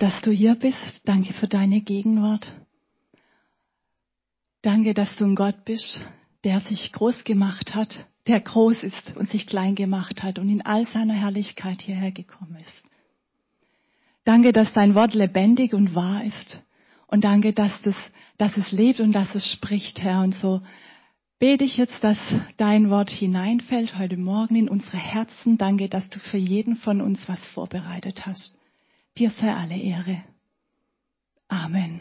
dass du hier bist. Danke für deine Gegenwart. Danke, dass du ein Gott bist, der sich groß gemacht hat, der groß ist und sich klein gemacht hat und in all seiner Herrlichkeit hierher gekommen ist. Danke, dass dein Wort lebendig und wahr ist. Und danke, dass es lebt und dass es spricht, Herr. Und so bete ich jetzt, dass dein Wort hineinfällt heute Morgen in unsere Herzen. Danke, dass du für jeden von uns was vorbereitet hast. Dir sei alle Ehre. Amen.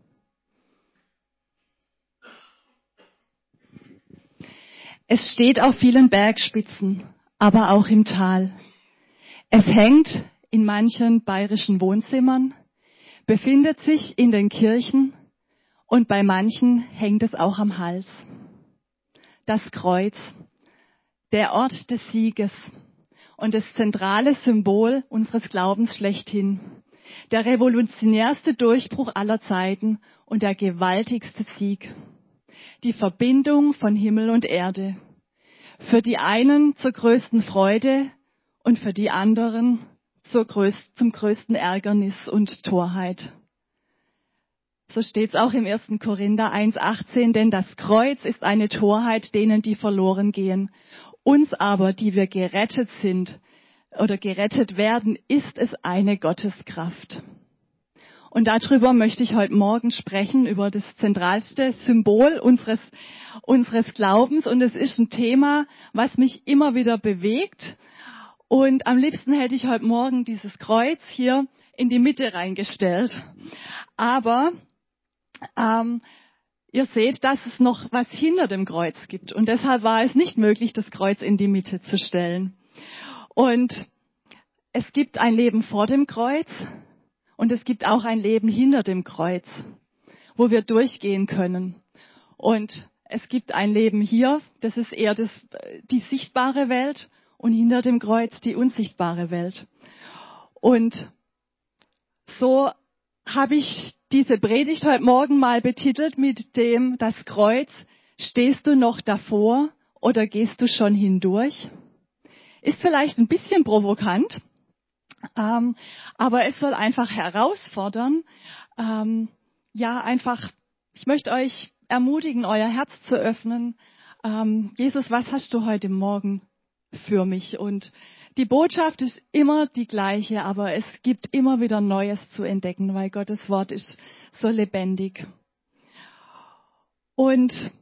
Es steht auf vielen Bergspitzen, aber auch im Tal. Es hängt in manchen bayerischen Wohnzimmern, befindet sich in den Kirchen und bei manchen hängt es auch am Hals. Das Kreuz, der Ort des Sieges und das zentrale Symbol unseres Glaubens schlechthin. Der revolutionärste Durchbruch aller Zeiten und der gewaltigste Sieg. Die Verbindung von Himmel und Erde. Für die einen zur größten Freude und für die anderen zum größten Ärgernis und Torheit. So steht es auch im 1. Korinther 1,18, denn das Kreuz ist eine Torheit denen, die verloren gehen. Uns aber, die wir gerettet sind oder gerettet werden, ist es eine Gotteskraft. Und darüber möchte ich heute Morgen sprechen, über das zentralste Symbol unseres Glaubens. Und es ist ein Thema, was mich immer wieder bewegt. Und am liebsten hätte ich heute Morgen dieses Kreuz hier in die Mitte reingestellt. Aber ihr seht, dass es noch was hinter dem Kreuz gibt. Und deshalb war es nicht möglich, das Kreuz in die Mitte zu stellen. Und es gibt ein Leben vor dem Kreuz und es gibt auch ein Leben hinter dem Kreuz, wo wir durchgehen können. Und es gibt ein Leben hier, das ist eher die sichtbare Welt und hinter dem Kreuz die unsichtbare Welt. Und so habe ich diese Predigt heute Morgen mal betitelt mit dem, das Kreuz, stehst du noch davor oder gehst du schon hindurch? Ist vielleicht ein bisschen provokant, aber es soll einfach herausfordern. Ich möchte euch ermutigen, euer Herz zu öffnen. Jesus, was hast du heute Morgen für mich? Und die Botschaft ist immer die gleiche, aber es gibt immer wieder Neues zu entdecken, weil Gottes Wort ist so lebendig. Und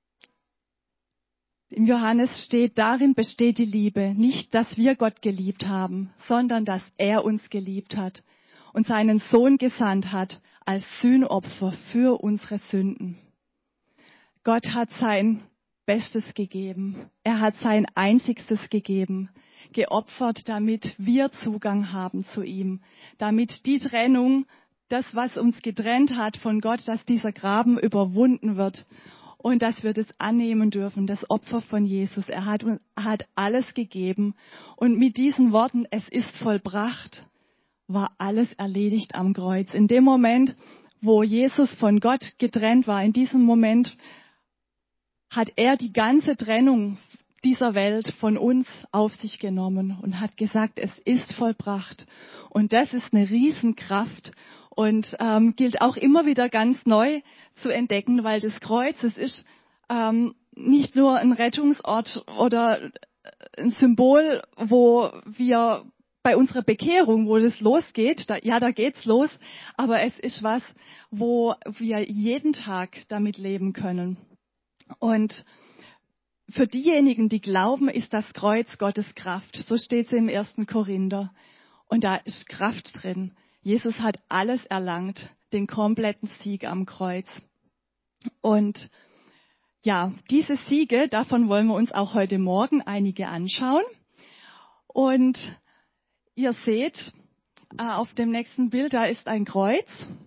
im Johannes steht, darin besteht die Liebe, nicht, dass wir Gott geliebt haben, sondern dass er uns geliebt hat und seinen Sohn gesandt hat als Sühnopfer für unsere Sünden. Gott hat sein Bestes gegeben. Er hat sein Einzigstes gegeben, geopfert, damit wir Zugang haben zu ihm, damit die Trennung, das, was uns getrennt hat von Gott, dass dieser Graben überwunden wird und dass wir das annehmen dürfen, das Opfer von Jesus. Er hat alles gegeben und mit diesen Worten, es ist vollbracht, war alles erledigt am Kreuz. In dem Moment, wo Jesus von Gott getrennt war, in diesem Moment hat er die ganze Trennung dieser Welt von uns auf sich genommen und hat gesagt, es ist vollbracht. Und das ist eine Riesenkraft und gilt auch immer wieder ganz neu zu entdecken, weil das Kreuz, es ist nicht nur ein Rettungsort oder ein Symbol, wo wir bei unserer Bekehrung, wo das losgeht, da geht's los, aber es ist was, wo wir jeden Tag damit leben können. Und für diejenigen, die glauben, ist das Kreuz Gottes Kraft. So steht es im 1. Korinther. Und da ist Kraft drin. Jesus hat alles erlangt, den kompletten Sieg am Kreuz. Und ja, diese Siege, davon wollen wir uns auch heute Morgen einige anschauen. Und ihr seht, auf dem nächsten Bild, da ist ein Kreuz.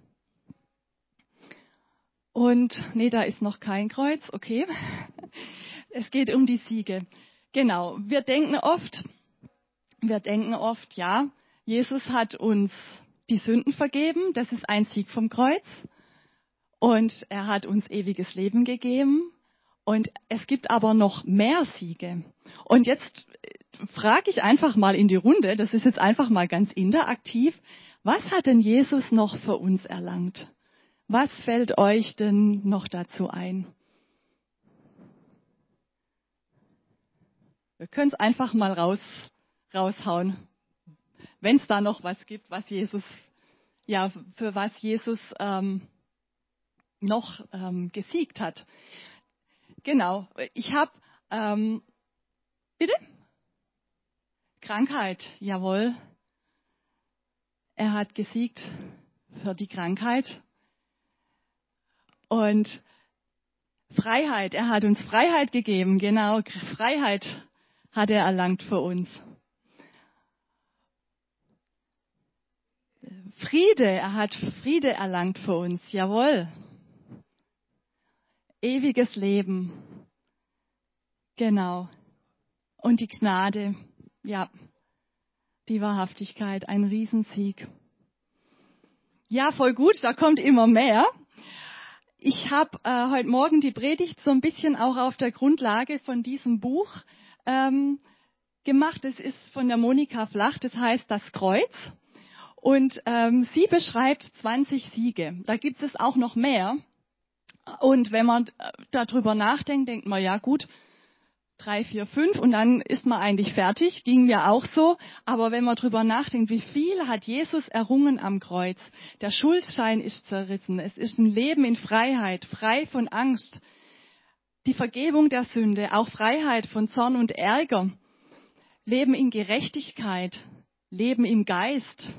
Und, da ist noch kein Kreuz, okay. Es geht um die Siege. Genau, wir denken oft, ja, Jesus hat uns die Sünden vergeben, das ist ein Sieg vom Kreuz. Und er hat uns ewiges Leben gegeben. Und es gibt aber noch mehr Siege. Und jetzt frage ich einfach mal in die Runde, das ist jetzt einfach mal ganz interaktiv, Was hat denn Jesus noch für uns erlangt? Was fällt euch denn noch dazu ein? Wir können es einfach mal raushauen, wenn es da noch was gibt, was Jesus, ja, für was Jesus noch gesiegt hat. Genau, ich habe, bitte? Krankheit, jawohl. Er hat gesiegt für die Krankheit. Und Freiheit, er hat uns Freiheit gegeben, genau, Freiheit hat er erlangt für uns. Friede, er hat Friede erlangt für uns, jawohl. Ewiges Leben, genau. Und die Gnade, ja, die Wahrhaftigkeit, ein Riesensieg. Ja, voll gut, da kommt immer mehr. Ich habe heute Morgen die Predigt so ein bisschen auch auf der Grundlage von diesem Buch gemacht. Es ist von der Monika Flach, das heißt Das Kreuz. Und sie beschreibt 20 Siege. Da gibt es auch noch mehr. Und wenn man darüber nachdenkt, denkt man, ja gut, 3, 4, 5 und dann ist man eigentlich fertig. Ging mir auch so. Aber wenn man darüber nachdenkt, wie viel hat Jesus errungen am Kreuz? Der Schuldschein ist zerrissen. Es ist ein Leben in Freiheit, frei von Angst. Die Vergebung der Sünde, auch Freiheit von Zorn und Ärger. Leben in Gerechtigkeit, Leben im Geist.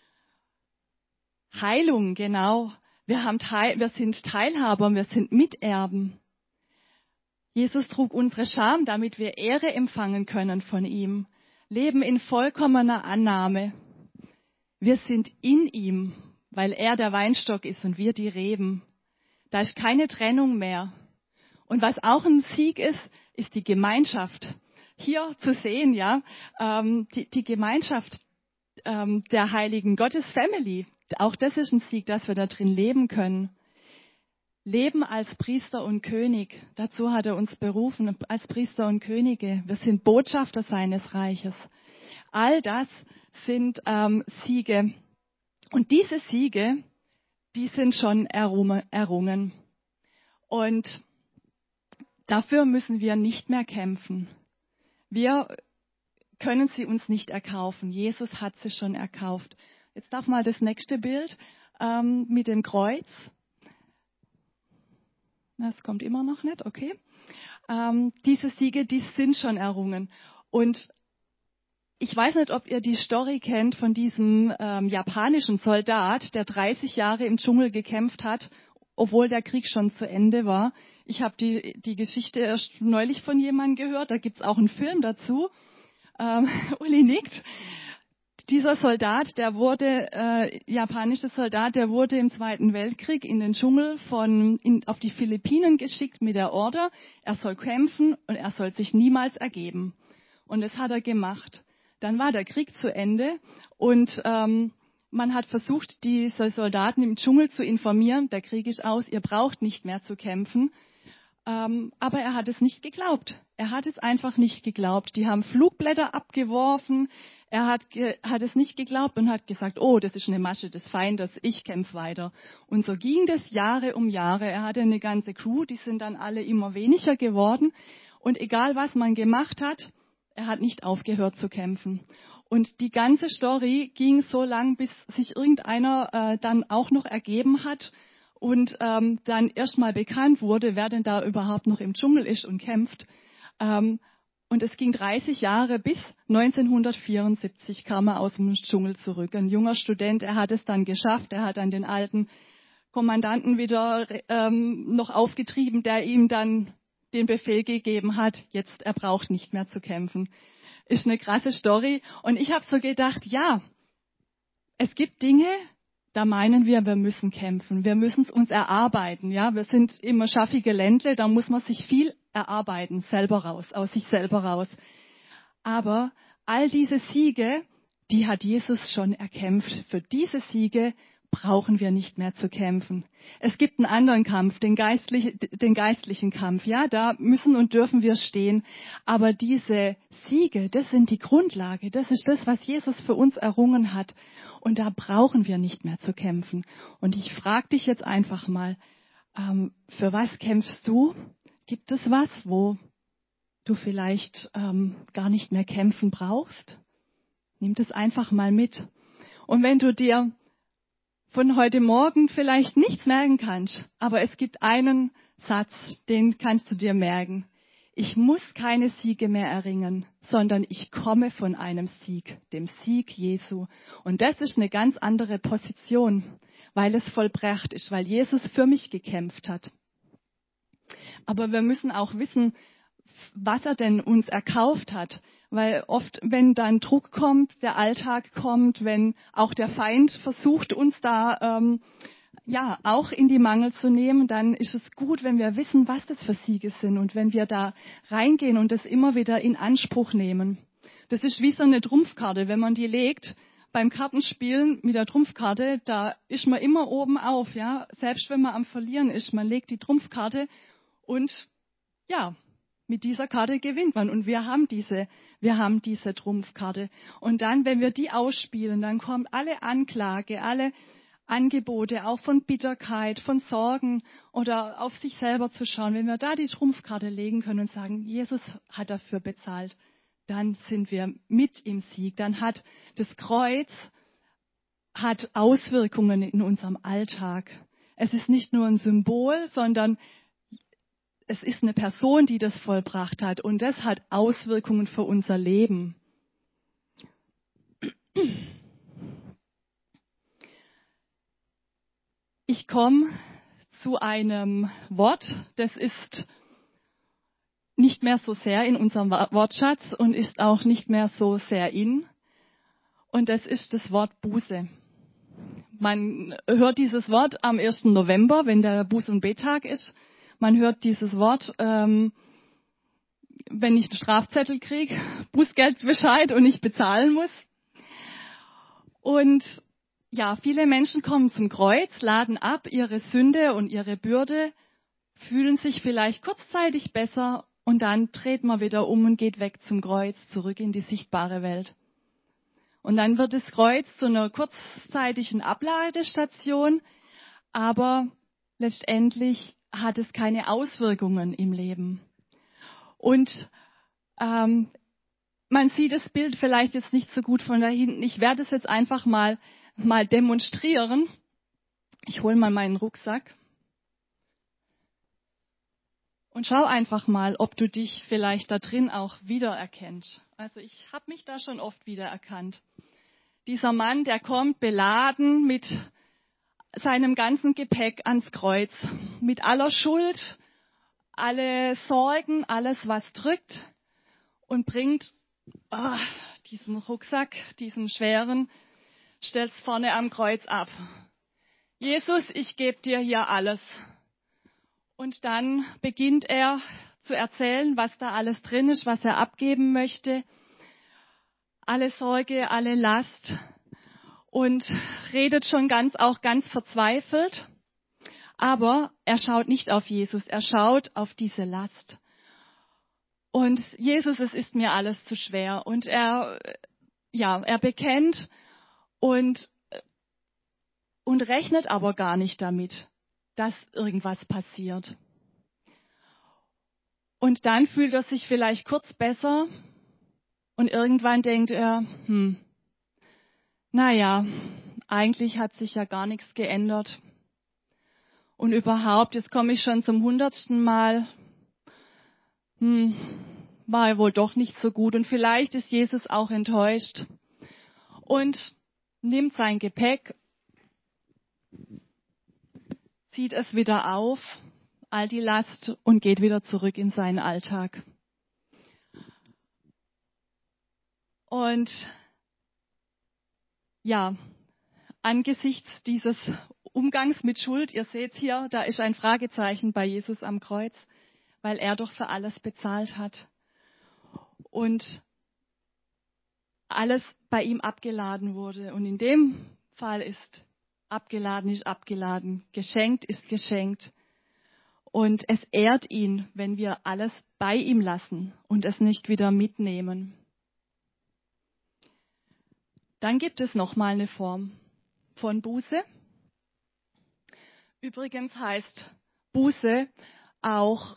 Heilung, genau. Wir sind Teilhaber, wir sind Miterben. Jesus trug unsere Scham, damit wir Ehre empfangen können von ihm. Leben in vollkommener Annahme. Wir sind in ihm, weil er der Weinstock ist und wir die Reben. Da ist keine Trennung mehr. Und was auch ein Sieg ist, ist die Gemeinschaft. Hier zu sehen, ja, die Gemeinschaft der Heiligen, Gottes Family. Auch das ist ein Sieg, dass wir da drin leben können. Leben als Priester und König. Dazu hat er uns berufen, als Priester und Könige. Wir sind Botschafter seines Reiches. All das sind Siege. Und diese Siege, die sind schon errungen. Und dafür müssen wir nicht mehr kämpfen. Wir können sie uns nicht erkaufen. Jesus hat sie schon erkauft. Jetzt darf mal das nächste Bild mit dem Kreuz. Das kommt immer noch nicht, okay. Diese Siege, die sind schon errungen. Und ich weiß nicht, ob ihr die Story kennt von diesem japanischen Soldat, der 30 Jahre im Dschungel gekämpft hat, obwohl der Krieg schon zu Ende war. Ich habe die Geschichte erst neulich von jemandem gehört, da gibt's auch einen Film dazu. Uli nickt. Dieser Soldat, japanische Soldat, der wurde im Zweiten Weltkrieg in den Dschungel auf die Philippinen geschickt mit der Order, er soll kämpfen und er soll sich niemals ergeben. Und das hat er gemacht. Dann war der Krieg zu Ende und man hat versucht, diese Soldaten im Dschungel zu informieren, der Krieg ist aus, ihr braucht nicht mehr zu kämpfen. Aber er hat es nicht geglaubt. Er hat es einfach nicht geglaubt. Die haben Flugblätter abgeworfen. Er hat es nicht geglaubt und hat gesagt, oh, das ist eine Masche des Feindes, ich kämpfe weiter. Und so ging das Jahre um Jahre. Er hatte eine ganze Crew, die sind dann alle immer weniger geworden. Und egal, was man gemacht hat, er hat nicht aufgehört zu kämpfen. Und die ganze Story ging so lang, bis sich irgendeiner dann auch noch ergeben hat und dann erstmal bekannt wurde, wer denn da überhaupt noch im Dschungel ist und kämpft. Und es ging 30 Jahre, bis 1974 kam er aus dem Dschungel zurück. Ein junger Student, er hat es dann geschafft, er hat dann den alten Kommandanten wieder noch aufgetrieben, der ihm dann den Befehl gegeben hat, jetzt er braucht nicht mehr zu kämpfen. Ist eine krasse Story. Und ich habe so gedacht, ja, es gibt Dinge, da meinen wir müssen kämpfen. Wir müssen es uns erarbeiten. Ja, wir sind immer schaffige Ländle, da muss man sich viel erarbeiten, selber raus, aus sich selber raus. Aber all diese Siege, die hat Jesus schon erkämpft. Für diese Siege brauchen wir nicht mehr zu kämpfen. Es gibt einen anderen Kampf, den geistlichen Kampf. Ja, da müssen und dürfen wir stehen. Aber diese Siege, das sind die Grundlage. Das ist das, was Jesus für uns errungen hat. Und da brauchen wir nicht mehr zu kämpfen. Und ich frage dich jetzt einfach mal, für was kämpfst du? Gibt es was, wo du vielleicht gar nicht mehr kämpfen brauchst? Nimm das einfach mal mit. Und wenn du dir von heute Morgen vielleicht nichts merken kannst, aber es gibt einen Satz, den kannst du dir merken. Ich muss keine Siege mehr erringen, sondern ich komme von einem Sieg, dem Sieg Jesu. Und das ist eine ganz andere Position, weil es vollbracht ist, weil Jesus für mich gekämpft hat. Aber wir müssen auch wissen, was er denn uns erkauft hat. Weil oft, wenn dann Druck kommt, der Alltag kommt, wenn auch der Feind versucht, uns da auch in die Mangel zu nehmen, dann ist es gut, wenn wir wissen, was das für Siege sind und wenn wir da reingehen und das immer wieder in Anspruch nehmen. Das ist wie so eine Trumpfkarte. Wenn man die legt beim Kartenspielen mit der Trumpfkarte, da ist man immer oben auf. Ja, selbst wenn man am Verlieren ist, man legt die Trumpfkarte und ja, mit dieser Karte gewinnt man. Und wir haben diese Trumpfkarte. Und dann, wenn wir die ausspielen, dann kommt alle Anklage, alle Angebote, auch von Bitterkeit, von Sorgen oder auf sich selber zu schauen. Wenn wir da die Trumpfkarte legen können und sagen, Jesus hat dafür bezahlt, dann sind wir mit im Sieg. Dann hat das Kreuz Auswirkungen in unserem Alltag. Es ist nicht nur ein Symbol, sondern es ist eine Person, die das vollbracht hat und das hat Auswirkungen für unser Leben. Ich komme zu einem Wort, das ist nicht mehr so sehr in unserem Wortschatz und ist auch nicht mehr so sehr in. Und das ist das Wort Buße. Man hört dieses Wort am 1. November, wenn der Buß- und Bettag ist. Man hört dieses Wort, wenn ich einen Strafzettel kriege, Bußgeldbescheid und ich bezahlen muss. Und ja, viele Menschen kommen zum Kreuz, laden ab ihre Sünde und ihre Bürde, fühlen sich vielleicht kurzzeitig besser und dann dreht man wieder um und geht weg zum Kreuz, zurück in die sichtbare Welt. Und dann wird das Kreuz zu einer kurzzeitigen Abladestation, aber letztendlich hat es keine Auswirkungen im Leben. Und man sieht das Bild vielleicht jetzt nicht so gut von da hinten. Ich werde es jetzt einfach mal demonstrieren. Ich hole mal meinen Rucksack. Und schau einfach mal, ob du dich vielleicht da drin auch wiedererkennst. Also ich habe mich da schon oft wiedererkannt. Dieser Mann, der kommt beladen mit seinem ganzen Gepäck ans Kreuz. Mit aller Schuld, alle Sorgen, alles was drückt und bringt diesen Rucksack, diesen schweren, stellt's vorne am Kreuz ab. Jesus, ich gebe dir hier alles. Und dann beginnt er zu erzählen, was da alles drin ist, was er abgeben möchte. Alle Sorge, alle Last. Und redet schon ganz verzweifelt. Aber er schaut nicht auf Jesus, er schaut auf diese Last. Und Jesus, es ist mir alles zu schwer. Und er bekennt und rechnet aber gar nicht damit, dass irgendwas passiert. Und dann fühlt er sich vielleicht kurz besser und irgendwann denkt er, eigentlich hat sich ja gar nichts geändert. Und überhaupt, jetzt komme ich schon zum 100. Mal, war er wohl doch nicht so gut. Und vielleicht ist Jesus auch enttäuscht und nimmt sein Gepäck, zieht es wieder auf, all die Last und geht wieder zurück in seinen Alltag. Und ja, angesichts dieses Umgangs mit Schuld, ihr seht hier, da ist ein Fragezeichen bei Jesus am Kreuz, weil er doch für alles bezahlt hat und alles bei ihm abgeladen wurde. Und in dem Fall ist Abgeladen ist abgeladen, geschenkt ist geschenkt. Und es ehrt ihn, wenn wir alles bei ihm lassen und es nicht wieder mitnehmen. Dann gibt es nochmal eine Form von Buße. Übrigens heißt Buße auch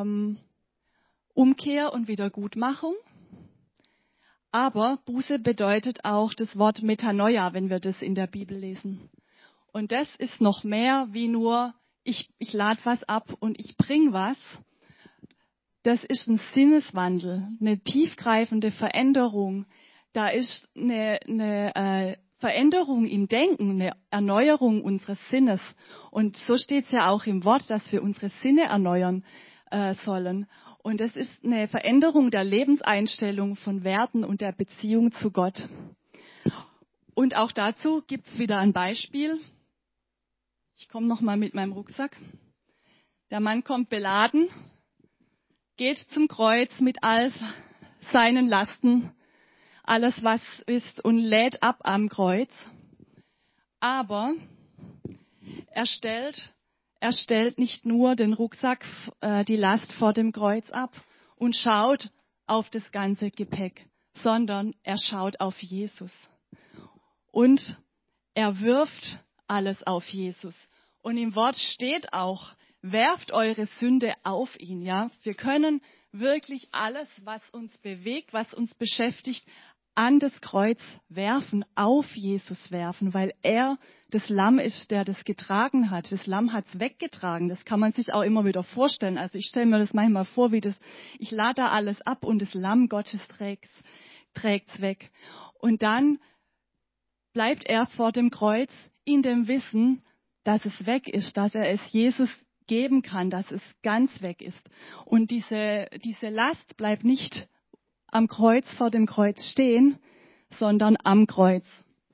Umkehr und Wiedergutmachung. Aber Buße bedeutet auch das Wort Metanoia, wenn wir das in der Bibel lesen. Und das ist noch mehr wie nur, ich lade was ab und ich bringe was. Das ist ein Sinneswandel, eine tiefgreifende Veränderung. Da ist eine Veränderung im Denken, eine Erneuerung unseres Sinnes. Und so steht es ja auch im Wort, dass wir unsere Sinne erneuern sollen. Und es ist eine Veränderung der Lebenseinstellung von Werten und der Beziehung zu Gott. Und auch dazu gibt es wieder ein Beispiel. Ich komme nochmal mit meinem Rucksack. Der Mann kommt beladen, geht zum Kreuz mit all seinen Lasten, alles was ist, und lädt ab am Kreuz. Aber er stellt nicht nur den Rucksack, die Last vor dem Kreuz ab und schaut auf das ganze Gepäck, sondern er schaut auf Jesus. Und er wirft alles auf Jesus. Und im Wort steht auch, werft eure Sünde auf ihn. Ja, wir können wirklich alles, was uns bewegt, was uns beschäftigt, an das Kreuz werfen, auf Jesus werfen, weil er das Lamm ist, der das getragen hat. Das Lamm hat es weggetragen. Das kann man sich auch immer wieder vorstellen. Also ich stelle mir das manchmal vor, ich lade da alles ab und das Lamm Gottes trägt's weg. Und dann bleibt er vor dem Kreuz in dem Wissen, dass es weg ist, dass er es Jesus geben kann, dass es ganz weg ist. Und diese Last bleibt nicht am Kreuz, vor dem Kreuz stehen, sondern am Kreuz.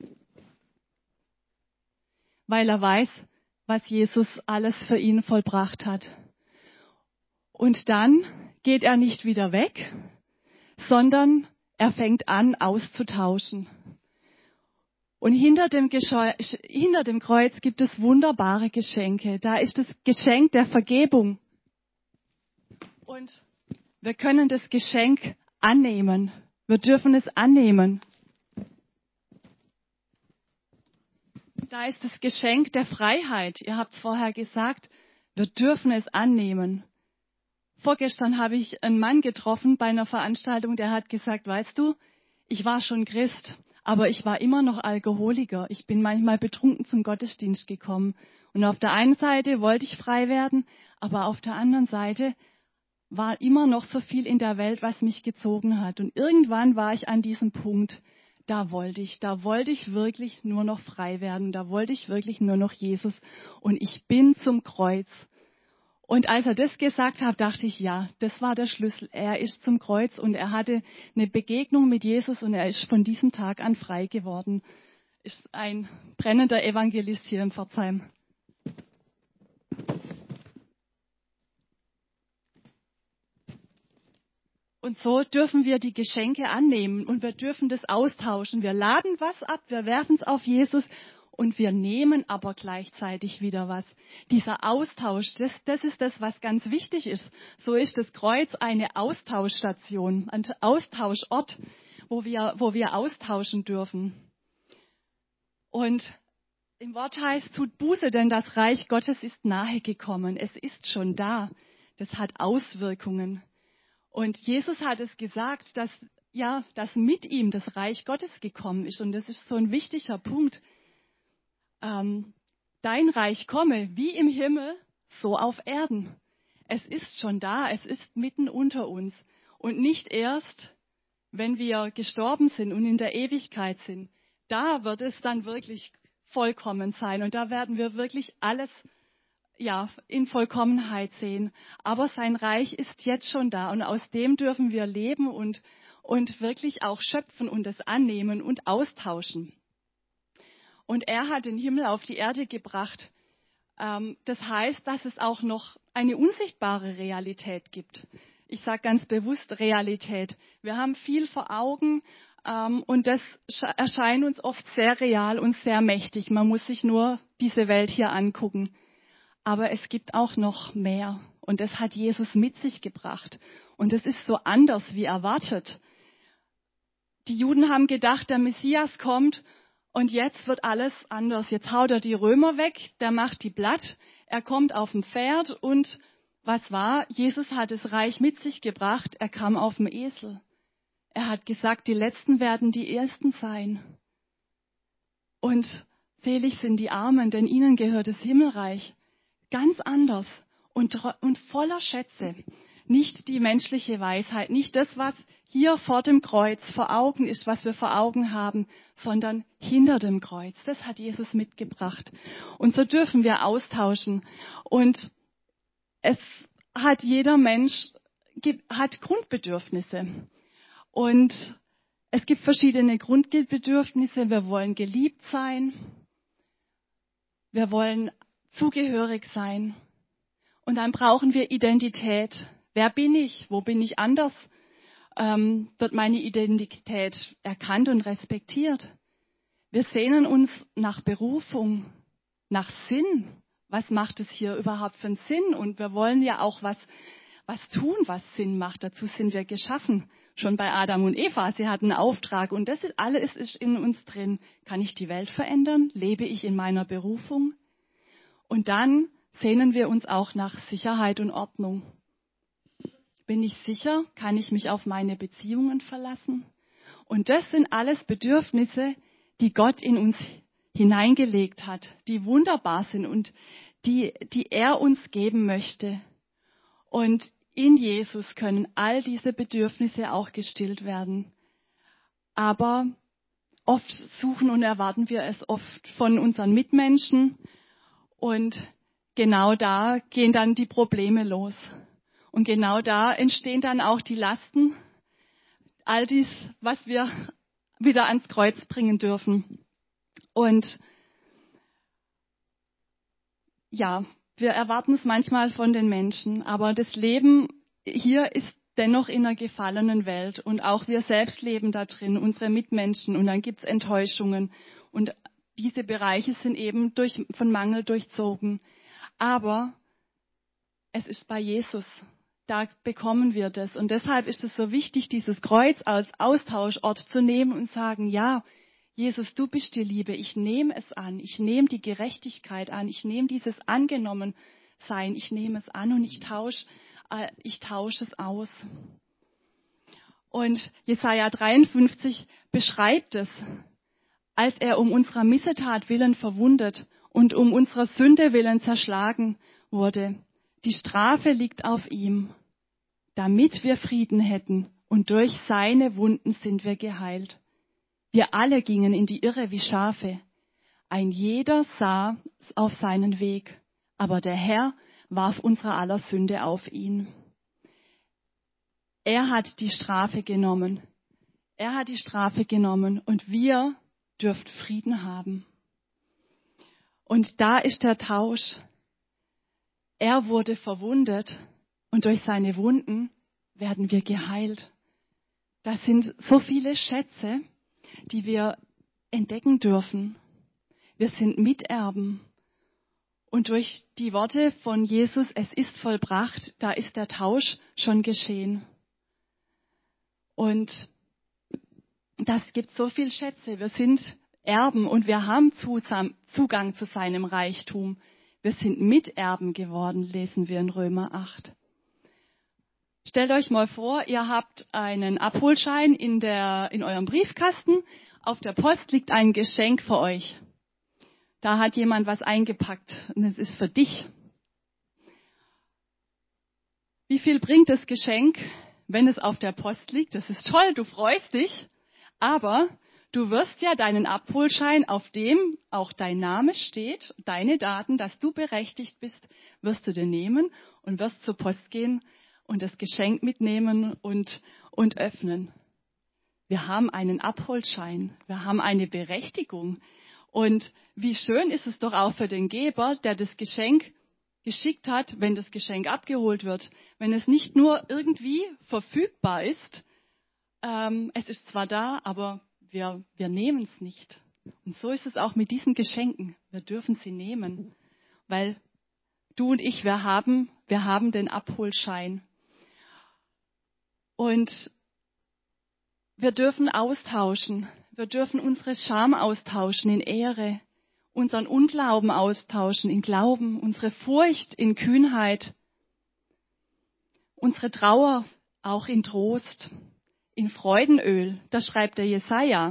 Weil er weiß, was Jesus alles für ihn vollbracht hat. Und dann geht er nicht wieder weg, sondern er fängt an auszutauschen. Und hinter dem Kreuz gibt es wunderbare Geschenke. Da ist das Geschenk der Vergebung. Und wir können das Geschenk annehmen. Wir dürfen es annehmen. Da ist das Geschenk der Freiheit. Ihr habt es vorher gesagt, wir dürfen es annehmen. Vorgestern habe ich einen Mann getroffen bei einer Veranstaltung, der hat gesagt, weißt du, ich war schon Christ, aber ich war immer noch Alkoholiker. Ich bin manchmal betrunken zum Gottesdienst gekommen. Und auf der einen Seite wollte ich frei werden, aber auf der anderen Seite war immer noch so viel in der Welt, was mich gezogen hat. Und irgendwann war ich an diesem Punkt, da wollte ich wirklich nur noch frei werden. Da wollte ich wirklich nur noch Jesus. Und ich bin zum Kreuz. Und als er das gesagt hat, dachte ich, ja, das war der Schlüssel. Er ist zum Kreuz und er hatte eine Begegnung mit Jesus und er ist von diesem Tag an frei geworden. Ist ein brennender Evangelist hier in Pforzheim. Und so dürfen wir die Geschenke annehmen und wir dürfen das austauschen. Wir laden was ab, wir werfen es auf Jesus und wir nehmen aber gleichzeitig wieder was. Dieser Austausch, das ist das, was ganz wichtig ist. So ist das Kreuz eine Austauschstation, ein Austauschort, wo wir austauschen dürfen. Und im Wort heißt, tut Buße, denn das Reich Gottes ist nahe gekommen. Es ist schon da. Das hat Auswirkungen. Und Jesus hat es gesagt, dass mit ihm das Reich Gottes gekommen ist. Und das ist so ein wichtiger Punkt. Dein Reich komme, wie im Himmel, so auf Erden. Es ist schon da, es ist mitten unter uns. Und nicht erst, wenn wir gestorben sind und in der Ewigkeit sind. Da wird es dann wirklich vollkommen sein. Und da werden wir wirklich alles in Vollkommenheit sehen. Aber sein Reich ist jetzt schon da und aus dem dürfen wir leben und wirklich auch schöpfen und es annehmen und austauschen. Und er hat den Himmel auf die Erde gebracht. Das heißt, dass es auch noch eine unsichtbare Realität gibt. Ich sage ganz bewusst Realität. Wir haben viel vor Augen, Und das erscheint uns oft sehr real und sehr mächtig. Man muss sich nur diese Welt hier angucken. Aber es gibt auch noch mehr. Und das hat Jesus mit sich gebracht. Und das ist so anders wie erwartet. Die Juden haben gedacht, der Messias kommt und jetzt wird alles anders. Jetzt haut er die Römer weg, der macht die platt, er kommt auf dem Pferd und was war? Jesus hat das Reich mit sich gebracht, er kam auf dem Esel. Er hat gesagt, die Letzten werden die Ersten sein. Und selig sind die Armen, denn ihnen gehört das Himmelreich. Ganz anders und voller Schätze. Nicht die menschliche Weisheit, nicht das, was hier vor dem Kreuz vor Augen ist, was wir vor Augen haben, sondern hinter dem Kreuz. Das hat Jesus mitgebracht. Und so dürfen wir austauschen. Und es hat jeder Mensch hat Grundbedürfnisse. Und es gibt verschiedene Grundbedürfnisse. Wir wollen geliebt sein. Wir wollen zugehörig sein. Und dann brauchen wir Identität. Wer bin ich? Wo bin ich anders? Wird meine Identität erkannt und respektiert? Wir sehnen uns nach Berufung, nach Sinn. Was macht es hier überhaupt für einen Sinn? Und wir wollen ja auch was tun, was Sinn macht. Dazu sind wir geschaffen. Schon bei Adam und Eva. Sie hatten einen Auftrag. Und das ist alles ist in uns drin. Kann ich die Welt verändern? Lebe ich in meiner Berufung? Und dann sehnen wir uns auch nach Sicherheit und Ordnung. Bin ich sicher? Kann ich mich auf meine Beziehungen verlassen? Und das sind alles Bedürfnisse, die Gott in uns hineingelegt hat, die wunderbar sind und die er uns geben möchte. Und in Jesus können all diese Bedürfnisse auch gestillt werden. Aber oft suchen und erwarten wir es oft von unseren Mitmenschen. Und genau da gehen dann die Probleme los. Und genau da entstehen dann auch die Lasten, all dies, was wir wieder ans Kreuz bringen dürfen. Und ja, wir erwarten es manchmal von den Menschen, aber das Leben hier ist dennoch in einer gefallenen Welt und auch wir selbst leben da drin, unsere Mitmenschen, und dann gibt es Enttäuschungen und diese Bereiche sind eben von Mangel durchzogen. Aber es ist bei Jesus. Da bekommen wir das. Und deshalb ist es so wichtig, dieses Kreuz als Austauschort zu nehmen und sagen, ja, Jesus, du bist die Liebe. Ich nehme es an. Ich nehme die Gerechtigkeit an. Ich nehme dieses Angenommensein. Ich nehme es an und ich tausche es aus. Und Jesaja 53 beschreibt es, als er um unserer Missetat willen verwundet und um unserer Sünde willen zerschlagen wurde. Die Strafe liegt auf ihm, damit wir Frieden hätten, und durch seine Wunden sind wir geheilt. Wir alle gingen in die Irre wie Schafe. Ein jeder sah auf seinen Weg, aber der Herr warf unsere aller Sünde auf ihn. Er hat die Strafe genommen. Er hat die Strafe genommen und wir dürft Frieden haben. Und da ist der Tausch. Er wurde verwundet und durch seine Wunden werden wir geheilt. Das sind so viele Schätze, die wir entdecken dürfen. Wir sind Miterben. Und durch die Worte von Jesus, es ist vollbracht, da ist der Tausch schon geschehen. Und das gibt so viele Schätze. Wir sind Erben und wir haben Zugang zu seinem Reichtum. Wir sind Miterben geworden, lesen wir in Römer 8. Stellt euch mal vor, ihr habt einen Abholschein in eurem Briefkasten. Auf der Post liegt ein Geschenk für euch. Da hat jemand was eingepackt und es ist für dich. Wie viel bringt das Geschenk, wenn es auf der Post liegt? Das ist toll, du freust dich. Aber du wirst ja deinen Abholschein, auf dem auch dein Name steht, deine Daten, dass du berechtigt bist, wirst du den nehmen und wirst zur Post gehen und das Geschenk mitnehmen und öffnen. Wir haben einen Abholschein, wir haben eine Berechtigung. Und wie schön ist es doch auch für den Geber, der das Geschenk geschickt hat, wenn das Geschenk abgeholt wird. Wenn es nicht nur irgendwie verfügbar ist, Es ist zwar da, aber wir nehmen es nicht. Und so ist es auch mit diesen Geschenken. Wir dürfen sie nehmen, weil du und ich, wir haben den Abholschein. Und wir dürfen austauschen. Wir dürfen unsere Scham austauschen in Ehre, unseren Unglauben austauschen in Glauben, unsere Furcht in Kühnheit, unsere Trauer auch in Trost, in Freudenöl. Da schreibt der Jesaja: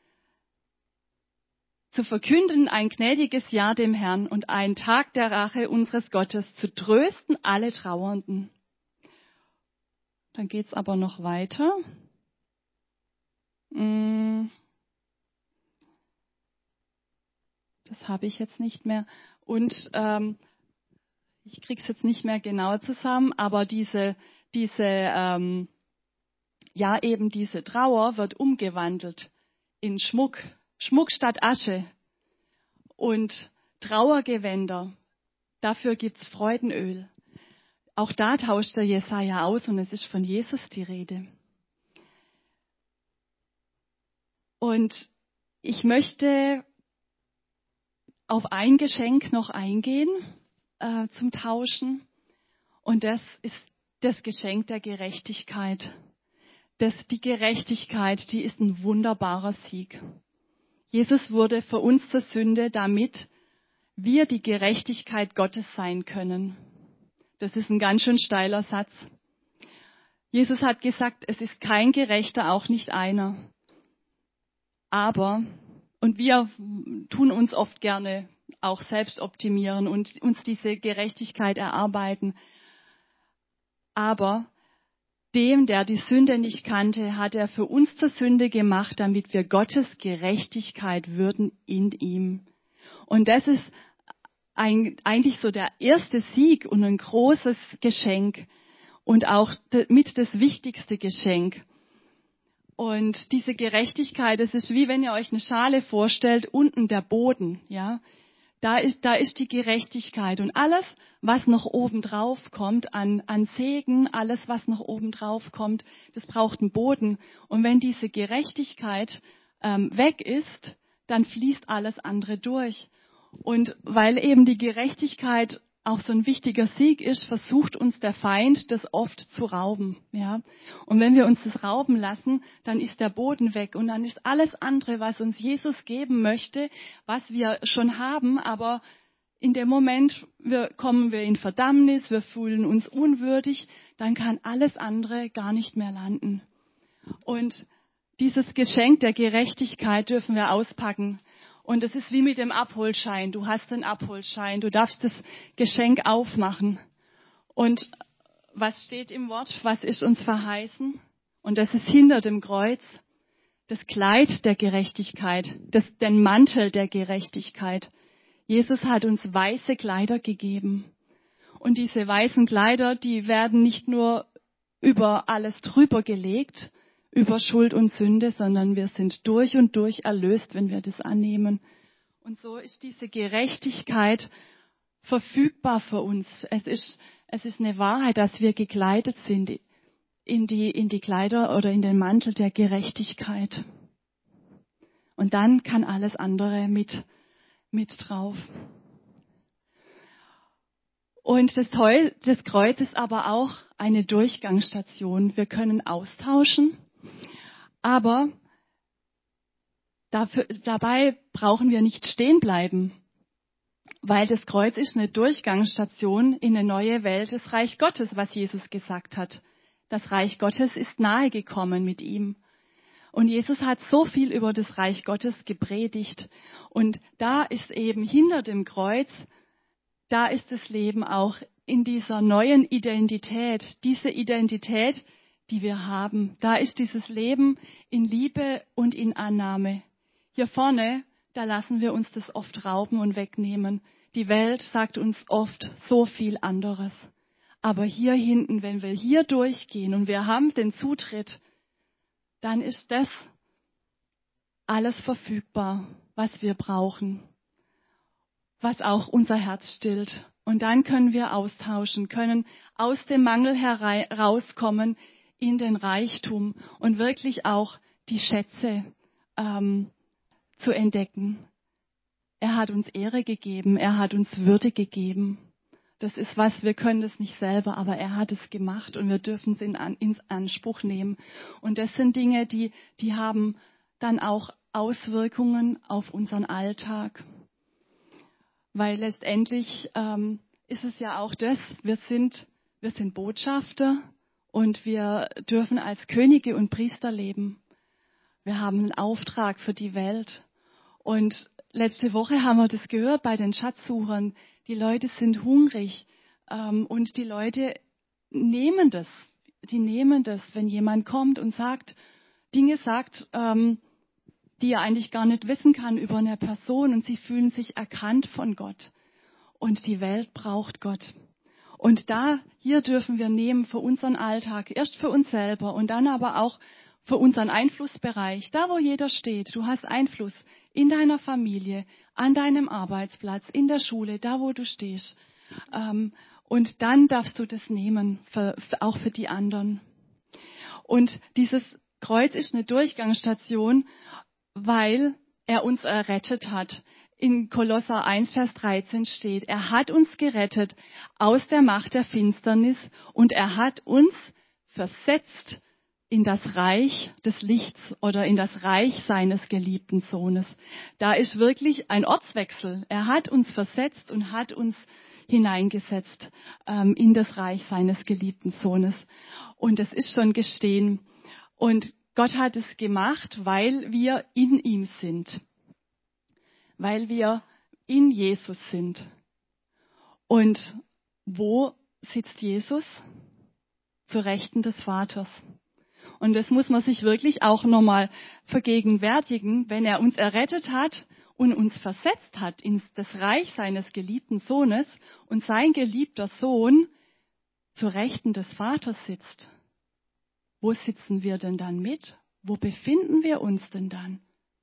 Zu verkünden ein gnädiges Jahr dem Herrn und einen Tag der Rache unseres Gottes, zu trösten alle Trauernden. Dann geht's aber noch weiter. Das habe ich jetzt nicht mehr. Und ich krieg's jetzt nicht mehr genau zusammen, aber diese Trauer wird umgewandelt in Schmuck. Schmuck statt Asche. Und Trauergewänder. Dafür gibt's Freudenöl. Auch da tauscht der Jesaja aus und es ist von Jesus die Rede. Und ich möchte auf ein Geschenk noch eingehen zum Tauschen. Und das ist das Geschenk der Gerechtigkeit. Die Gerechtigkeit, die ist ein wunderbarer Sieg. Jesus wurde für uns zur Sünde, damit wir die Gerechtigkeit Gottes sein können. Das ist ein ganz schön steiler Satz. Jesus hat gesagt, es ist kein Gerechter, auch nicht einer. Aber, und wir tun uns oft gerne auch selbst optimieren und uns diese Gerechtigkeit erarbeiten. Aber dem, der die Sünde nicht kannte, hat er für uns zur Sünde gemacht, damit wir Gottes Gerechtigkeit würden in ihm. Und das ist eigentlich so der erste Sieg und ein großes Geschenk und auch mit das wichtigste Geschenk. Und diese Gerechtigkeit, das ist wie wenn ihr euch eine Schale vorstellt, unten der Boden, ja. Da ist die Gerechtigkeit und alles, was noch oben drauf kommt an Segen, alles, was noch oben drauf kommt, das braucht einen Boden. Und wenn diese Gerechtigkeit weg ist, dann fließt alles andere durch. Und weil eben die Gerechtigkeit auch so ein wichtiger Sieg ist, versucht uns der Feind, das oft zu rauben. Ja? Und wenn wir uns das rauben lassen, dann ist der Boden weg und dann ist alles andere, was uns Jesus geben möchte, was wir schon haben, aber in dem Moment kommen wir in Verdammnis, wir fühlen uns unwürdig, dann kann alles andere gar nicht mehr landen. Und dieses Geschenk der Gerechtigkeit dürfen wir auspacken. Und es ist wie mit dem Abholschein. Du hast den Abholschein. Du darfst das Geschenk aufmachen. Und was steht im Wort? Was ist uns verheißen? Und das ist hinter dem Kreuz das Kleid der Gerechtigkeit, den Mantel der Gerechtigkeit. Jesus hat uns weiße Kleider gegeben. Und diese weißen Kleider, die werden nicht nur über alles drüber gelegt, über Schuld und Sünde, sondern wir sind durch und durch erlöst, wenn wir das annehmen. Und so ist diese Gerechtigkeit verfügbar für uns. Es ist eine Wahrheit, dass wir gekleidet sind in die Kleider oder in den Mantel der Gerechtigkeit. Und dann kann alles andere mit drauf. Und das Kreuz ist aber auch eine Durchgangsstation. Wir können austauschen. Aber dabei brauchen wir nicht stehen bleiben, weil das Kreuz ist eine Durchgangsstation in eine neue Welt des Reich Gottes, was Jesus gesagt hat. Das Reich Gottes ist nahe gekommen mit ihm. Und Jesus hat so viel über das Reich Gottes gepredigt. Und da ist eben hinter dem Kreuz, da ist das Leben auch in dieser neuen Identität, diese Identität, die wir haben. Da ist dieses Leben in Liebe und in Annahme. Hier vorne, da lassen wir uns das oft rauben und wegnehmen. Die Welt sagt uns oft so viel anderes. Aber hier hinten, wenn wir hier durchgehen und wir haben den Zutritt, dann ist das alles verfügber, was wir brauchen, was auch unser Herz stillt. Und dann können wir austauschen, können aus dem Mangel herauskommen in den Reichtum und wirklich auch die Schätze zu entdecken. Er hat uns Ehre gegeben, er hat uns Würde gegeben. Das ist was, wir können das nicht selber, aber er hat es gemacht und wir dürfen es in Anspruch nehmen. Und das sind Dinge, die haben dann auch Auswirkungen auf unseren Alltag. Weil letztendlich ist es ja auch das, wir sind Botschafter und wir dürfen als Könige und Priester leben. Wir haben einen Auftrag für die Welt. Und letzte Woche haben wir das gehört bei den Schatzsuchern. Die Leute sind hungrig und die Leute nehmen das. Die nehmen das, wenn jemand kommt und Dinge sagt, die er eigentlich gar nicht wissen kann über eine Person und sie fühlen sich erkannt von Gott. Und die Welt braucht Gott. Und hier dürfen wir nehmen für unseren Alltag, erst für uns selber und dann aber auch für unseren Einflussbereich, da wo jeder steht. Du hast Einfluss in deiner Familie, an deinem Arbeitsplatz, in der Schule, da wo du stehst. Und dann darfst du das nehmen, auch für die anderen. Und dieses Kreuz ist eine Durchgangsstation, weil er uns errettet hat. In Kolosser 1, Vers 13 steht, er hat uns gerettet aus der Macht der Finsternis und er hat uns versetzt in das Reich des Lichts oder in das Reich seines geliebten Sohnes. Da ist wirklich ein Ortswechsel. Er hat uns versetzt und hat uns hineingesetzt in das Reich seines geliebten Sohnes. Und es ist schon geschehen. Und Gott hat es gemacht, weil wir in ihm sind. Weil wir in Jesus sind. Und wo sitzt Jesus? Zur Rechten des Vaters. Und das muss man sich wirklich auch nochmal vergegenwärtigen, wenn er uns errettet hat und uns versetzt hat in das Reich seines geliebten Sohnes und sein geliebter Sohn zur Rechten des Vaters sitzt. Wo sitzen wir denn dann mit? Wo befinden wir uns denn dann?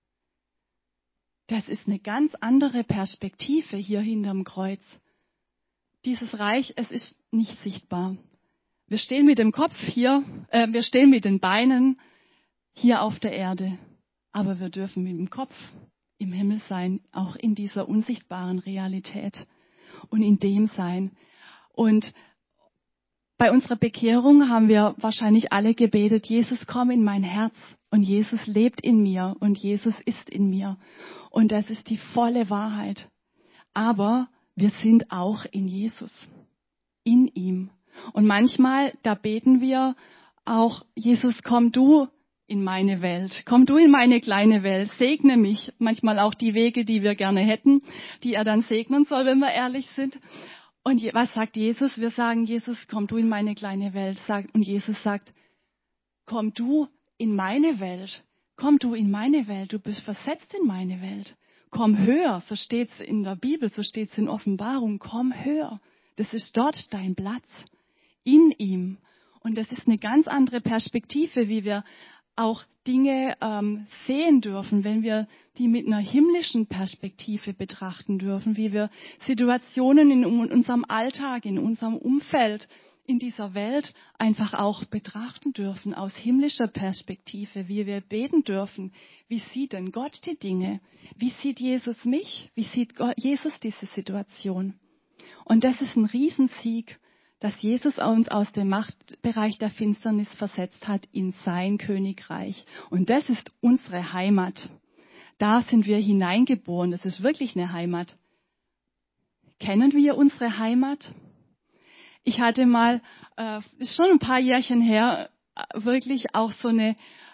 Das ist eine ganz andere Perspektive hier hinterm Kreuz. Dieses Reich, es ist nicht sichtbar. Wir stehen mit dem Kopf hier, wir stehen mit den Beinen hier auf der Erde. Aber wir dürfen mit dem Kopf im Himmel sein, auch in dieser unsichtbaren Realität und in dem sein. Und bei unserer Bekehrung haben wir wahrscheinlich alle gebetet, Jesus, komm in mein Herz. Und Jesus lebt in mir und Jesus ist in mir. Und das ist die volle Wahrheit. Aber wir sind auch in Jesus, in ihm. Und manchmal, da beten wir auch, Jesus, komm du in meine Welt, komm du in meine kleine Welt, segne mich. Manchmal auch die Wege, die wir gerne hätten, die er dann segnen soll, wenn wir ehrlich sind. Und was sagt Jesus? Wir sagen, Jesus, komm du in meine kleine Welt. Und Jesus sagt, komm du in meine Welt. Komm du in meine Welt. Du bist versetzt in meine Welt. Komm höher. So steht's in der Bibel, so steht's in Offenbarung. Komm höher. Das ist dort dein Platz. In ihm. Und das ist eine ganz andere Perspektive, wie wir auch Dinge sehen dürfen, wenn wir die mit einer himmlischen Perspektive betrachten dürfen, wie wir Situationen in unserem Alltag, in unserem Umfeld, in dieser Welt einfach auch betrachten dürfen aus himmlischer Perspektive, wie wir beten dürfen. Wie sieht denn Gott die Dinge? Wie sieht Jesus mich? Wie sieht Jesus diese Situation? Und das ist ein Riesensieg, dass Jesus uns aus dem Machtbereich der Finsternis versetzt hat in sein Königreich. Und das ist unsere Heimat. Da sind wir hineingeboren. Das ist wirklich eine Heimat. Kennen wir unsere Heimat? Ich hatte mal, ist schon ein paar Jährchen her, wirklich auch so eine,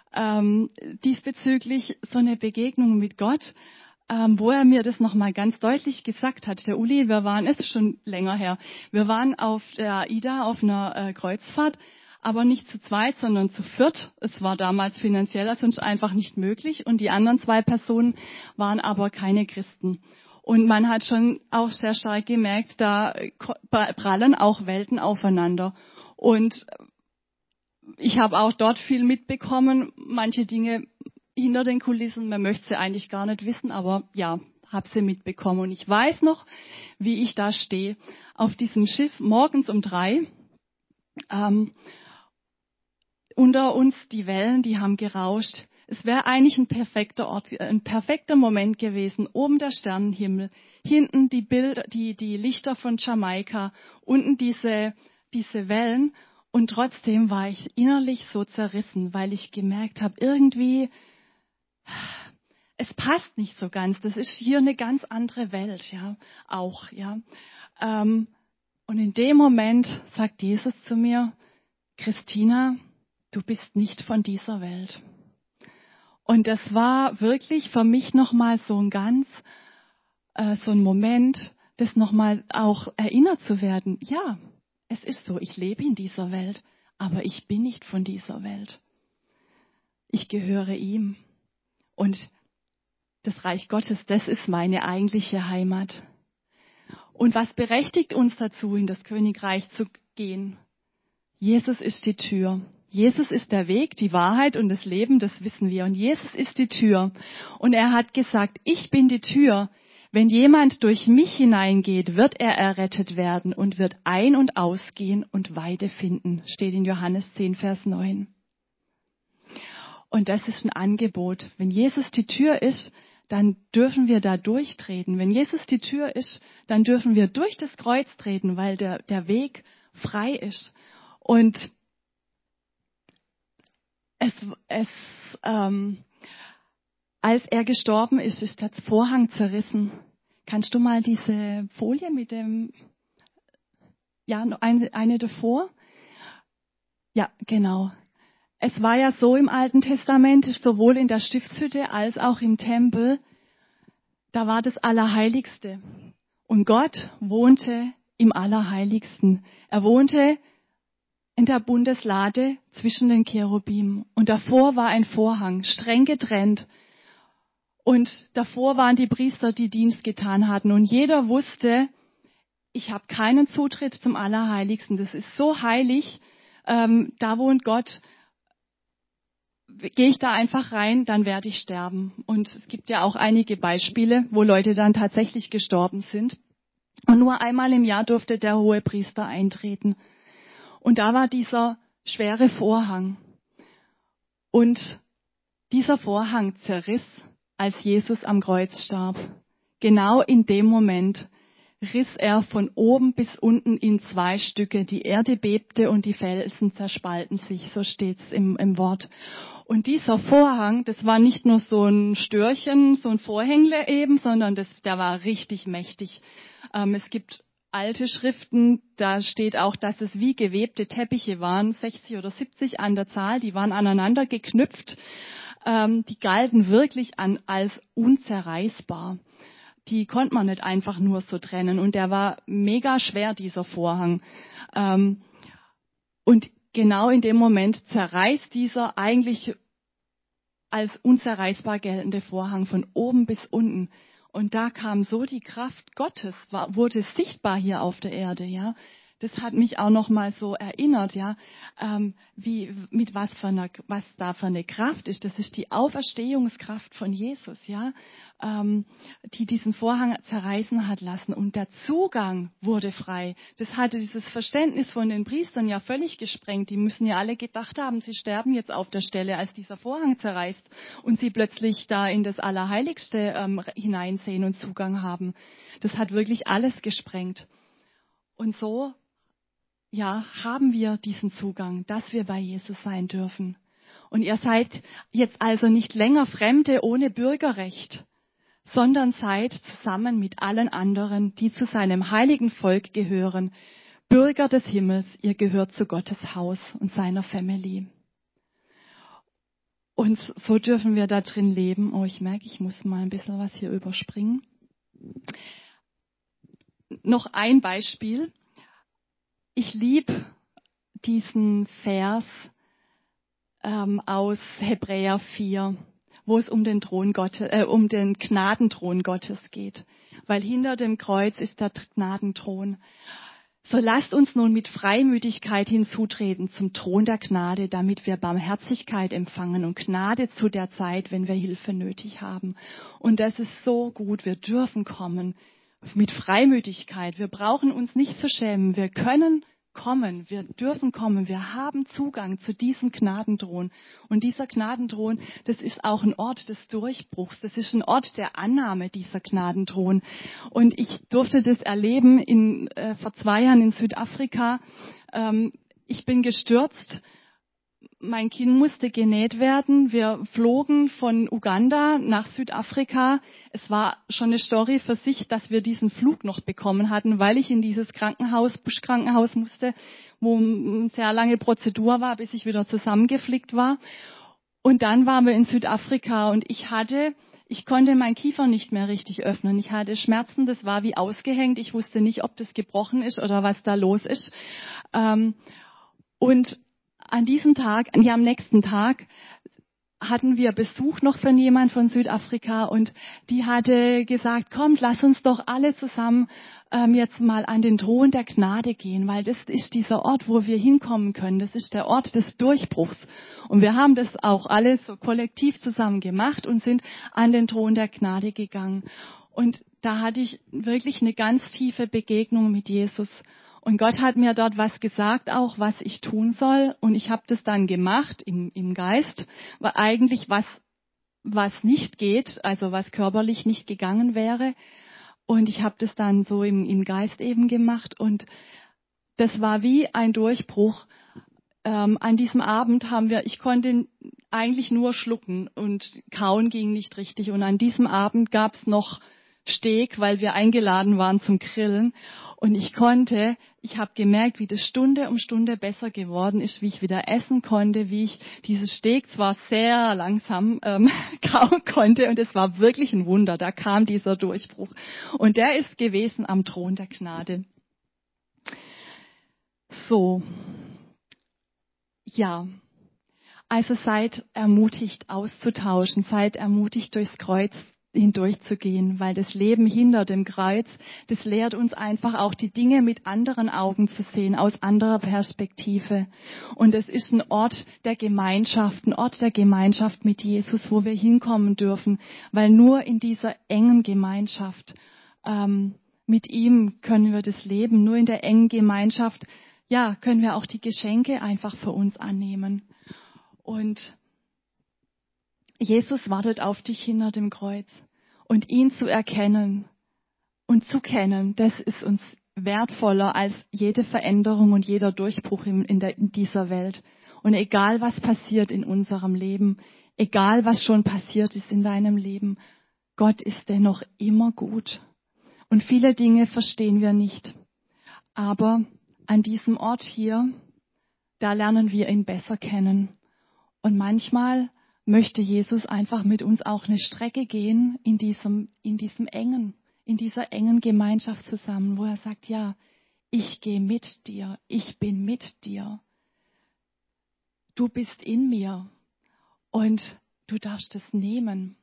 diesbezüglich so eine Begegnung mit Gott, wo er mir das nochmal ganz deutlich gesagt hat. Der Uli, es ist schon länger her, wir waren auf der AIDA auf einer Kreuzfahrt, aber nicht zu zweit, sondern zu viert. Es war damals finanziell sonst einfach nicht möglich und die anderen 2 Personen waren aber keine Christen. Und man hat schon auch sehr stark gemerkt, da prallen auch Welten aufeinander. Und ich habe auch dort viel mitbekommen, manche Dinge hinter den Kulissen, man möchte sie eigentlich gar nicht wissen, aber ja, habe sie mitbekommen. Und ich weiß noch, wie ich da stehe auf diesem Schiff morgens um 3. unter uns die Wellen, die haben gerauscht. Es wäre eigentlich ein perfekter Ort, ein perfekter Moment gewesen. Oben der Sternenhimmel, hinten die Bilder, die Lichter von Jamaika, unten diese Wellen. Und trotzdem war ich innerlich so zerrissen, weil ich gemerkt habe, irgendwie, es passt nicht so ganz. Das ist hier eine ganz andere Welt, ja, auch, ja. Und in dem Moment sagt Jesus zu mir, Christina, du bist nicht von dieser Welt. Und das war wirklich für mich nochmal so ein Moment, das nochmal auch erinnert zu werden. Ja, es ist so, ich lebe in dieser Welt, aber ich bin nicht von dieser Welt. Ich gehöre ihm. Und das Reich Gottes, das ist meine eigentliche Heimat. Und was berechtigt uns dazu, in das Königreich zu gehen? Jesus ist die Tür. Jesus ist der Weg, die Wahrheit und das Leben, das wissen wir. Und Jesus ist die Tür. Und er hat gesagt, ich bin die Tür. Wenn jemand durch mich hineingeht, wird er errettet werden und wird ein- und ausgehen und Weide finden. Steht in Johannes 10, Vers 9. Und das ist ein Angebot. Wenn Jesus die Tür ist, dann dürfen wir da durchtreten. Wenn Jesus die Tür ist, dann dürfen wir durch das Kreuz treten, weil der Weg frei ist. Und als er gestorben ist, ist der Vorhang zerrissen. Kannst du mal diese Folie mit dem, ja, eine davor? Ja, genau. Es war ja so im Alten Testament, sowohl in der Stiftshütte als auch im Tempel, da war das Allerheiligste. Und Gott wohnte im Allerheiligsten. Er wohnte in der Bundeslade zwischen den Cherubim. Und davor war ein Vorhang, streng getrennt. Und davor waren die Priester, die Dienst getan hatten. Und jeder wusste, ich habe keinen Zutritt zum Allerheiligsten. Das ist so heilig, da wohnt Gott. Gehe ich da einfach rein, dann werde ich sterben. Und es gibt ja auch einige Beispiele, wo Leute dann tatsächlich gestorben sind. Und nur einmal im Jahr durfte der Hohepriester eintreten. Und da war dieser schwere Vorhang. Und dieser Vorhang zerriss, als Jesus am Kreuz starb. Genau in dem Moment riss er von oben bis unten in 2 Stücke. Die Erde bebte und die Felsen zerspalten sich, so steht's im Wort. Und dieser Vorhang, das war nicht nur so ein Störchen, so ein Vorhängle eben, sondern der war richtig mächtig. Es gibt alte Schriften, da steht auch, dass es wie gewebte Teppiche waren, 60 oder 70 an der Zahl, die waren aneinander geknüpft. Die galten wirklich als unzerreißbar. Die konnte man nicht einfach nur so trennen. Und der war mega schwer, dieser Vorhang. Und genau in dem Moment zerreißt dieser eigentlich als unzerreißbar geltende Vorhang von oben bis unten. Und da kam so die Kraft Gottes, wurde sichtbar hier auf der Erde, ja. Das hat mich auch noch mal so erinnert, ja, was da für eine Kraft ist. Das ist die Auferstehungskraft von Jesus, ja, die diesen Vorhang zerreißen hat lassen. Und der Zugang wurde frei. Das hatte dieses Verständnis von den Priestern ja völlig gesprengt. Die müssen ja alle gedacht haben, sie sterben jetzt auf der Stelle, als dieser Vorhang zerreißt und sie plötzlich da in das Allerheiligste hineinsehen und Zugang haben. Das hat wirklich alles gesprengt. Und so, ja, haben wir diesen Zugang, dass wir bei Jesus sein dürfen. Und ihr seid jetzt also nicht länger Fremde ohne Bürgerrecht, sondern seid zusammen mit allen anderen, die zu seinem heiligen Volk gehören, Bürger des Himmels. Ihr gehört zu Gottes Haus und seiner Family. Und so dürfen wir da drin leben. Oh, ich merke, ich muss mal ein bisschen was hier überspringen. Noch ein Beispiel. Ich liebe diesen Vers aus Hebräer 4, wo es um den Gnadenthron Gottes geht. Weil hinter dem Kreuz ist der Gnadenthron. So lasst uns nun mit Freimütigkeit hinzutreten zum Thron der Gnade, damit wir Barmherzigkeit empfangen und Gnade zu der Zeit, wenn wir Hilfe nötig haben. Und das ist so gut. Wir dürfen kommen mit Freimütigkeit. Wir brauchen uns nicht zu schämen. Wir können kommen, wir dürfen kommen, wir haben Zugang zu diesem Gnadenthron. Und dieser Gnadenthron, das ist auch ein Ort des Durchbruchs, das ist ein Ort der Annahme, dieser Gnadenthron. Und ich durfte das erleben vor 2 Jahren in Südafrika. Ich bin gestürzt. Mein Kinn musste genäht werden. Wir flogen von Uganda nach Südafrika. Es war schon eine Story für sich, dass wir diesen Flug noch bekommen hatten, weil ich in dieses Buschkrankenhaus musste, wo eine sehr lange Prozedur war, bis ich wieder zusammengeflickt war. Und dann waren wir in Südafrika und ich konnte meinen Kiefer nicht mehr richtig öffnen. Ich hatte Schmerzen, das war wie ausgehängt. Ich wusste nicht, ob das gebrochen ist oder was da los ist. Und am nächsten Tag hatten wir Besuch noch von jemand von Südafrika und die hatte gesagt, kommt, lass uns doch alle zusammen jetzt mal an den Thron der Gnade gehen, weil das ist dieser Ort, wo wir hinkommen können. Das ist der Ort des Durchbruchs. Und wir haben das auch alle so kollektiv zusammen gemacht und sind an den Thron der Gnade gegangen. Und da hatte ich wirklich eine ganz tiefe Begegnung mit Jesus. Und Gott hat mir dort was gesagt, auch was ich tun soll. Und ich habe das dann gemacht im Geist, weil eigentlich was nicht geht, also was körperlich nicht gegangen wäre. Und ich habe das dann so im Geist eben gemacht. Und das war wie ein Durchbruch. An diesem Abend ich konnte eigentlich nur schlucken und kauen ging nicht richtig. Und an diesem Abend gab es noch Steak, weil wir eingeladen waren zum Grillen. Und ich habe gemerkt, wie das Stunde um Stunde besser geworden ist, wie ich wieder essen konnte, wie ich dieses Steak zwar sehr langsam kauen konnte. Und es war wirklich ein Wunder, da kam dieser Durchbruch. Und der ist gewesen am Thron der Gnade. So, ja, also seid ermutigt auszutauschen, seid ermutigt durchs Kreuz hindurchzugehen, weil das Leben hinter dem Kreuz, das lehrt uns einfach auch die Dinge mit anderen Augen zu sehen, aus anderer Perspektive. Und es ist ein Ort der Gemeinschaft mit Jesus, wo wir hinkommen dürfen, weil nur in dieser engen Gemeinschaft mit ihm können wir das leben, nur in der engen Gemeinschaft, ja, können wir auch die Geschenke einfach für uns annehmen. Und Jesus wartet auf dich hinter dem Kreuz. Und ihn zu erkennen und zu kennen, das ist uns wertvoller als jede Veränderung und jeder Durchbruch in dieser Welt. Und egal, was passiert in unserem Leben, egal, was schon passiert ist in deinem Leben, Gott ist dennoch immer gut. Und viele Dinge verstehen wir nicht. Aber an diesem Ort hier, da lernen wir ihn besser kennen. Und manchmal möchte Jesus einfach mit uns auch eine Strecke gehen in dieser engen Gemeinschaft zusammen, wo er sagt, ja, ich gehe mit dir, ich bin mit dir. Du bist in mir und du darfst es nehmen.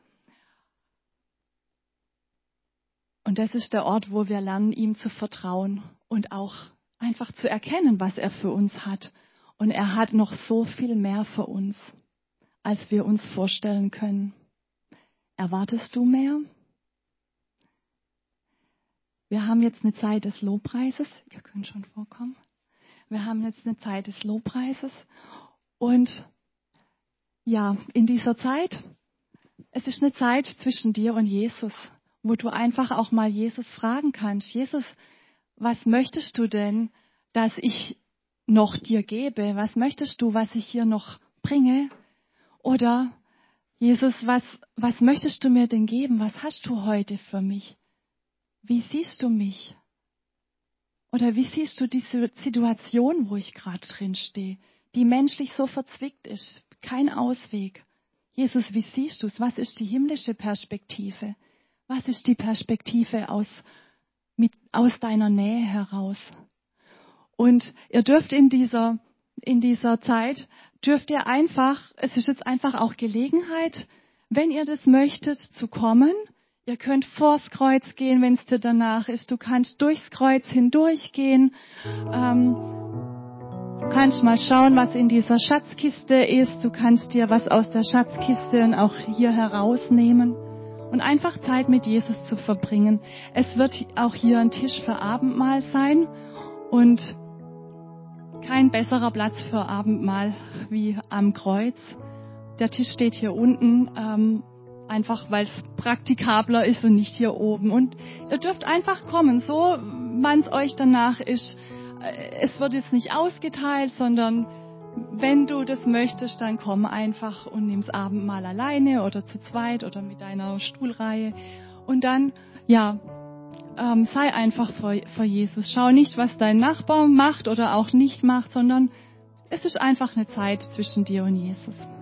Und das ist der Ort, wo wir lernen, ihm zu vertrauen und auch einfach zu erkennen, was er für uns hat. Und er hat noch so viel mehr für uns, als wir uns vorstellen können. Erwartest du mehr? Wir haben jetzt eine Zeit des Lobpreises. Ihr könnt schon vorkommen. Wir haben jetzt eine Zeit des Lobpreises. Und ja, in dieser Zeit, es ist eine Zeit zwischen dir und Jesus, wo du einfach auch mal Jesus fragen kannst. Jesus, was möchtest du denn, dass ich noch dir gebe? Was möchtest du, was ich hier noch bringe? Oder Jesus, was möchtest du mir denn geben? Was hast du heute für mich? Wie siehst du mich? Oder wie siehst du diese Situation, wo ich gerade drin stehe, die menschlich so verzwickt ist? Kein Ausweg. Jesus, wie siehst du es? Was ist die himmlische Perspektive? Was ist die Perspektive aus deiner Nähe heraus? Und ihr dürft in dieser Zeit, es ist jetzt einfach auch Gelegenheit, wenn ihr das möchtet, zu kommen. Ihr könnt vors Kreuz gehen, wenn es dir danach ist. Du kannst durchs Kreuz hindurchgehen. Du kannst mal schauen, was in dieser Schatzkiste ist. Du kannst dir was aus der Schatzkiste und auch hier herausnehmen. Und einfach Zeit mit Jesus zu verbringen. Es wird auch hier ein Tisch für Abendmahl sein. Und kein besserer Platz für Abendmahl wie am Kreuz. Der Tisch steht hier unten, einfach weil es praktikabler ist und nicht hier oben. Und ihr dürft einfach kommen, so wann es euch danach ist. Es wird jetzt nicht ausgeteilt, sondern wenn du das möchtest, dann komm einfach und nimm's Abendmahl alleine oder zu zweit oder mit deiner Stuhlreihe. Und dann, sei einfach vor Jesus. Schau nicht, was dein Nachbar macht oder auch nicht macht, sondern es ist einfach eine Zeit zwischen dir und Jesus.